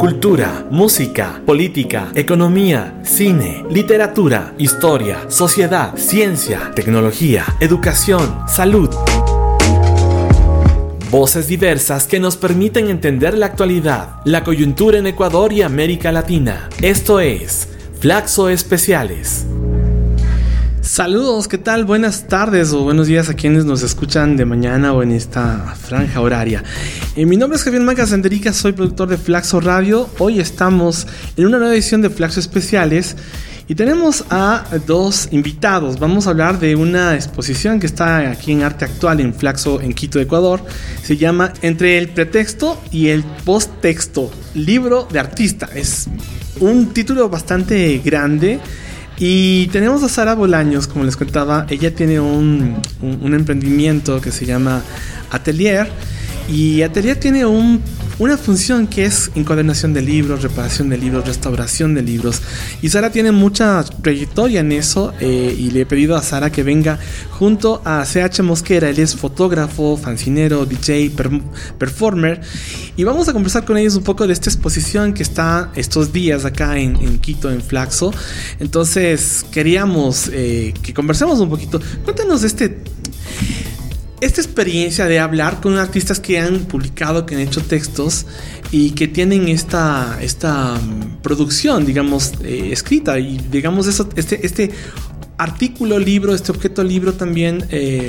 cultura, música, política, economía, cine, literatura, historia, sociedad, ciencia, tecnología, educación, salud. Voces diversas que nos permiten entender la actualidad, la coyuntura en Ecuador y América Latina. Esto es Flaxo Especiales. Saludos, ¿qué tal? Buenas tardes o buenos días a quienes nos escuchan de mañana o en esta franja horaria. Mi nombre es Javier Maca Sanderica, soy productor de Flaxo Radio. Hoy estamos en una nueva edición de Flaxo Especiales y tenemos a dos invitados. Vamos a hablar de una exposición que está aquí en Arte Actual en Flaxo, en Quito, Ecuador. Se llama Entre el pretexto y el posttexto, libro de artista. Es un título bastante grande. Y tenemos a Sara Bolaños, como les contaba. Ella tiene un emprendimiento que se llama Atelier. Y Atelier tiene una función que es encuadernación de libros, reparación de libros, restauración de libros. Y Sara tiene mucha trayectoria en eso. Y le he pedido a Sara que venga junto a CH Mosquera. Él es fotógrafo, fancinero, DJ, performer. Y vamos a conversar con ellos un poco de esta exposición que está estos días acá en Quito, en Flaxo. Entonces queríamos que conversemos un poquito. Cuéntanos esta experiencia de hablar con artistas que han publicado, que han hecho textos y que tienen esta producción, digamos, escrita. Y digamos eso, este artículo libro, este objeto libro también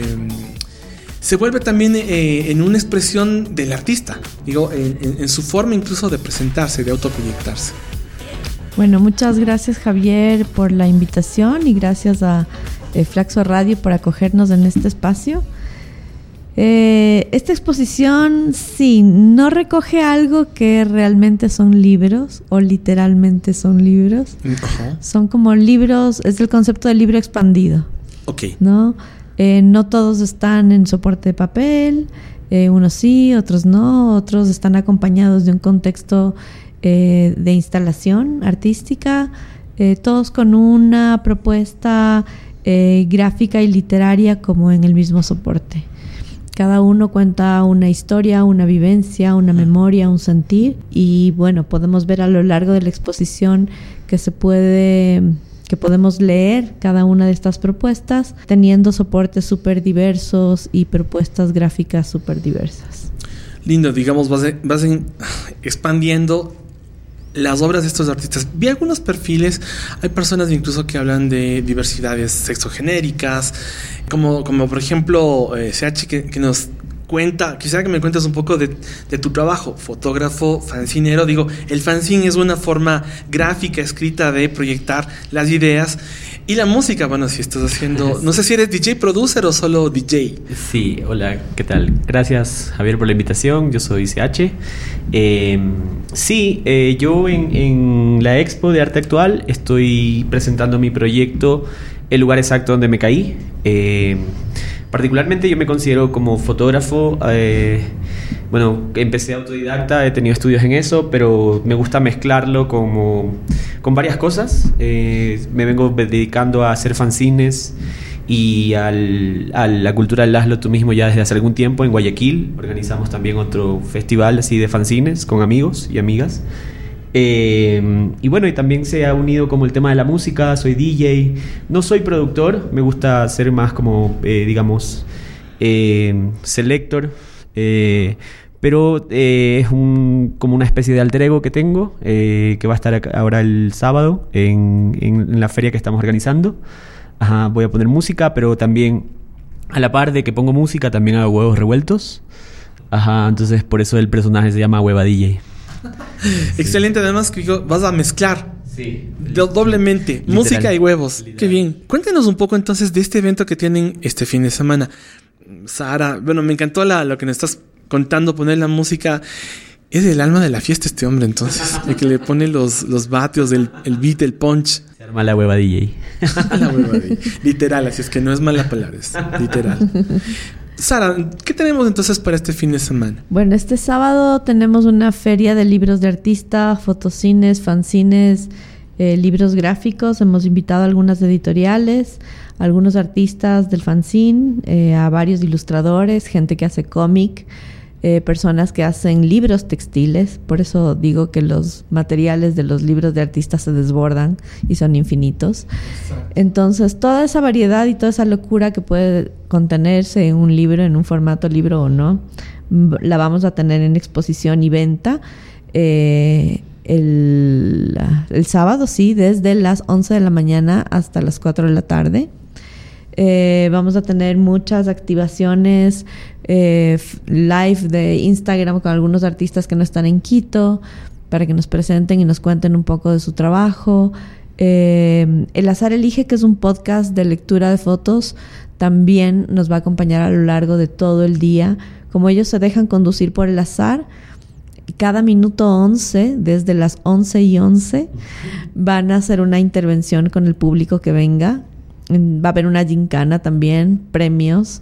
se vuelve también en una expresión del artista, digo, en su forma incluso de presentarse, de autoproyectarse. Bueno, muchas gracias, Javier, por la invitación y gracias a Flaxo Radio por acogernos en este espacio. Esta exposición sí, no recoge algo que realmente son libros o literalmente son libros. Uh-huh. Son como libros, es el concepto de libro expandido. Okay. ¿No? No todos están en soporte de papel, unos sí, otros no, otros están acompañados de un contexto de instalación artística, todos con una propuesta gráfica y literaria como en el mismo soporte. Cada uno cuenta una historia, una vivencia, una memoria, un sentir. Y bueno, podemos ver a lo largo de la exposición que podemos leer cada una de estas propuestas, teniendo soportes súper diversos y propuestas gráficas súper diversas. Lindo, digamos, vas expandiendo las obras de estos artistas. Vi algunos perfiles, hay personas incluso que hablan de diversidades sexogenéricas, como por ejemplo CH que nos cuenta, quisiera que me cuentes un poco de tu trabajo, fotógrafo, fancinero. Digo, el fanzine es una forma gráfica, escrita de proyectar las ideas. Y la música, bueno, si estás haciendo, no sé si eres DJ producer o solo DJ. Sí, hola, ¿qué tal? Gracias, Javier, por la invitación. Yo soy CH. Yo en la Expo de Arte Actual estoy presentando mi proyecto El lugar exacto donde me caí. Particularmente yo me considero como fotógrafo. Empecé autodidacta, he tenido estudios en eso, pero me gusta mezclarlo con varias cosas. Me vengo dedicando a hacer fanzines y a la cultura del hazlo tú mismo ya desde hace algún tiempo. En Guayaquil organizamos también otro festival así de fanzines con amigos y amigas. Y también se ha unido como el tema de la música. Soy DJ, no soy productor, me gusta ser más como selector, pero es como una especie de alter ego que tengo, que va a estar ahora el sábado en la feria que estamos organizando. Ajá, voy a poner música, pero también a la par de que pongo música también hago huevos revueltos. Ajá, entonces por eso el personaje se llama Hueva DJ. Excelente, además que vas a mezclar. Sí. Doblemente, literal. Música y huevos. Literal. Qué bien. Cuéntanos un poco entonces de este evento que tienen este fin de semana. Sara, me encantó lo que nos estás contando, poner la música. Es el alma de la fiesta este hombre, entonces. El que le pone los vatios, el beat, el punch. Se arma la hueva DJ. La hueva DJ. Literal, así es que no es mala palabra, es literal. Sara, ¿qué tenemos entonces para este fin de semana? Bueno, este sábado tenemos una feria de libros de artista, fotocines, fanzines, libros gráficos. Hemos invitado a algunas editoriales, a algunos artistas del fanzine, a varios ilustradores, gente que hace cómic, personas que hacen libros textiles. Por eso digo que los materiales de los libros de artistas se desbordan y son infinitos. Exacto. Entonces, toda esa variedad y toda esa locura que puede contenerse en un libro, en un formato libro o no, la vamos a tener en exposición y venta el sábado, sí, desde las 11 de la mañana hasta las 4 de la tarde. Vamos a tener muchas activaciones live de Instagram con algunos artistas que no están en Quito para que nos presenten y nos cuenten un poco de su trabajo. El Azar Elige, que es un podcast de lectura de fotos, también nos va a acompañar a lo largo de todo el día. Como ellos se dejan conducir por el azar, cada minuto 11, desde las 11:11, van a hacer una intervención con el público que venga. Va a haber una gincana también, premios.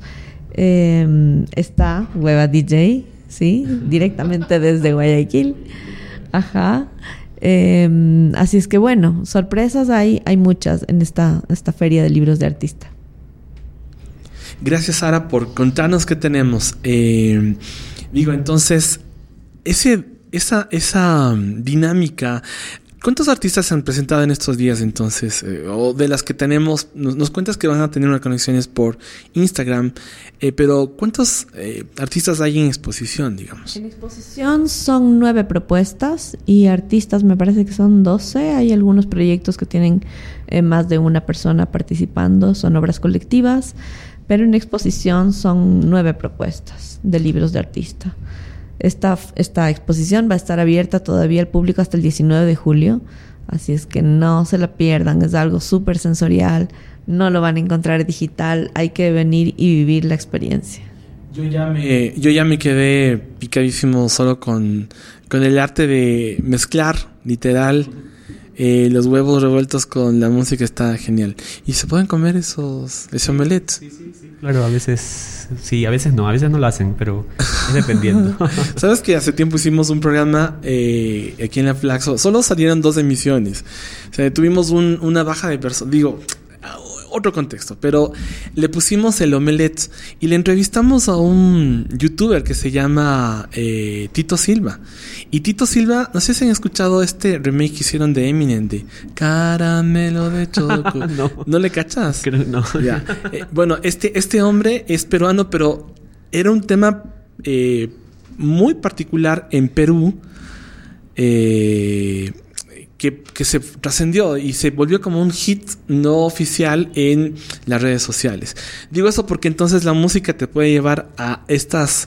Está Hueva DJ, ¿sí? Directamente desde Guayaquil. Ajá. Así es que bueno, sorpresas hay muchas en esta feria de libros de artista. Gracias, Sara, por contarnos qué tenemos. Entonces, esa dinámica. ¿Cuántos artistas se han presentado en estos días entonces? O de las que tenemos, nos cuentas que van a tener unas conexiones por Instagram, pero ¿cuántos artistas hay en exposición, digamos? En exposición son 9 propuestas y artistas me parece que son 12. Hay algunos proyectos que tienen más de una persona participando, son obras colectivas, pero en exposición son 9 propuestas de libros de artista. Esta exposición va a estar abierta todavía al público hasta el 19 de julio, así es que no se la pierdan, es algo súper sensorial, no lo van a encontrar digital, hay que venir y vivir la experiencia. Yo ya me quedé picadísimo solo con el arte de mezclar, literal, los huevos revueltos con la música, está genial. ¿Y se pueden comer ese omelette? Sí. Claro, a veces sí, a veces no lo hacen, pero es dependiendo. ¿Sabes que hace tiempo hicimos un programa aquí en la Flaxo? Solo salieron 2 emisiones. O sea, tuvimos una baja de personas. Digo, otro contexto, pero le pusimos el omelette y le entrevistamos a un youtuber que se llama Tito Silva. Y Tito Silva, no sé si han escuchado este remake que hicieron de Eminem de Caramelo de Choco. ¿No le cachas? Creo no. Ya. Bueno, este hombre es peruano, pero era un tema muy particular en Perú, que se trascendió y se volvió como un hit no oficial en las redes sociales. Digo eso porque entonces la música te puede llevar a estas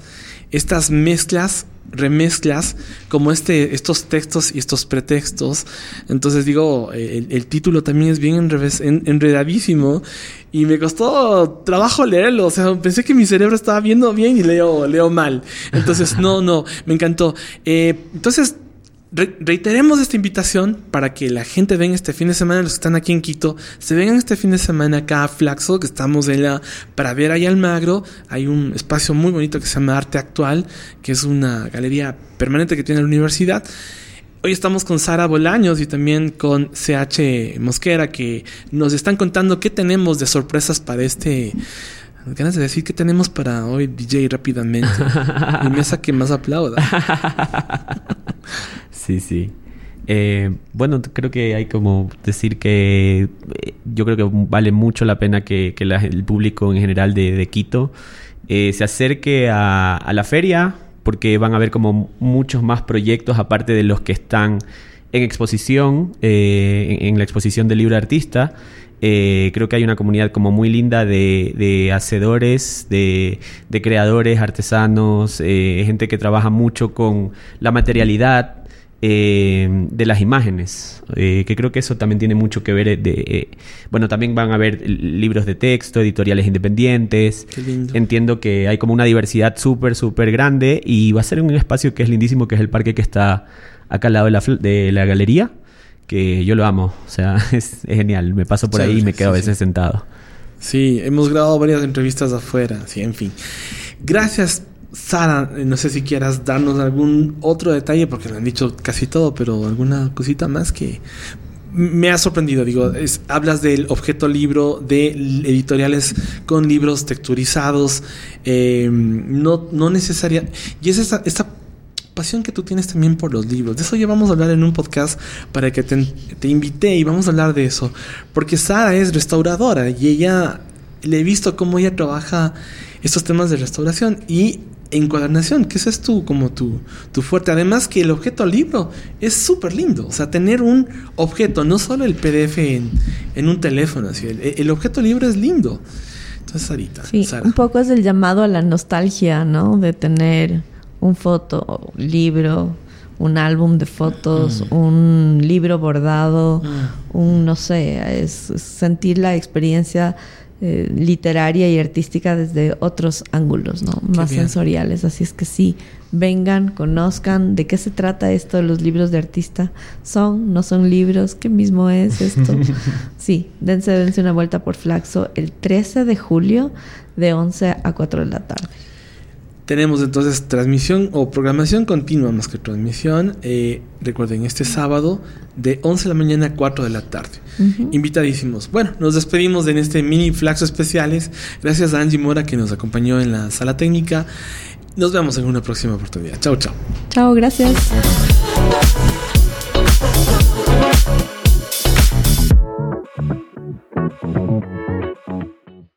remezclas, como estos textos y estos pretextos. Entonces digo, el título también es bien enredadísimo y me costó trabajo leerlo. O sea, pensé que mi cerebro estaba viendo bien y leo mal. Entonces no, me encantó. Entonces reiteremos esta invitación para que la gente venga este fin de semana. Los que están aquí en Quito se vengan este fin de semana acá a Flaxo, que estamos en la Pradera y Almagro. Hay un espacio muy bonito que se llama Arte Actual, que es una galería permanente que tiene la universidad. Hoy estamos con Sara Bolaños y también con CH Mosquera, que nos están contando qué tenemos de sorpresas para ganas de decir qué tenemos para hoy, DJ, rápidamente. Mi mesa que más aplauda. Sí. Bueno, creo que hay como decir que yo creo que vale mucho la pena que el público en general de Quito se acerque a la feria, porque van a haber como muchos más proyectos aparte de los que están en exposición, en la exposición del libro artista. Creo que hay una comunidad como muy linda de hacedores, de creadores, artesanos, gente que trabaja mucho con la materialidad de las imágenes, que creo que eso también tiene mucho que ver. Bueno, también van a haber libros de texto, editoriales independientes. Qué lindo. Entiendo que hay como una diversidad súper grande y va a ser un espacio que es lindísimo, que es el parque que está acá al lado de la galería, que yo lo amo. O sea, es genial. Me paso por ahí y me quedo a veces sentado. Sí, hemos grabado varias entrevistas afuera. Sí, en fin. Gracias, Sara. No sé si quieras darnos algún otro detalle, porque me han dicho casi todo, pero alguna cosita más que me ha sorprendido. Digo, hablas del objeto libro, de editoriales con libros texturizados, no necesaria. Y es esta pasión que tú tienes también por los libros. De eso ya vamos a hablar en un podcast para que te invité y vamos a hablar de eso. Porque Sara es restauradora y ella, le he visto cómo ella trabaja estos temas de restauración y encuadernación, que ese es tu fuerte. Además que el objeto libro es súper lindo. O sea, tener un objeto, no solo el PDF en un teléfono, así, el objeto libro es lindo. Entonces, Sarita, sí, Sara. Un poco es el llamado a la nostalgia, ¿no? De tener un foto, libro, un álbum de fotos, un libro bordado, no sé, es sentir la experiencia literaria y artística desde otros ángulos, ¿no? Más sensoriales. Así es que sí, vengan, conozcan de qué se trata esto de los libros de artista. ¿No son libros? ¿Qué mismo es esto? Sí, dense una vuelta por Flaxo el 13 de julio de 11 a 4 de la tarde. Tenemos entonces transmisión o programación continua más que transmisión. Recuerden, este sábado de 11 de la mañana a 4 de la tarde. Invitadísimos. Bueno, nos despedimos en este mini Flaxo especiales. Gracias a Angie Mora que nos acompañó en la sala técnica. Nos vemos en una próxima oportunidad. Chao, chao. Chao, gracias.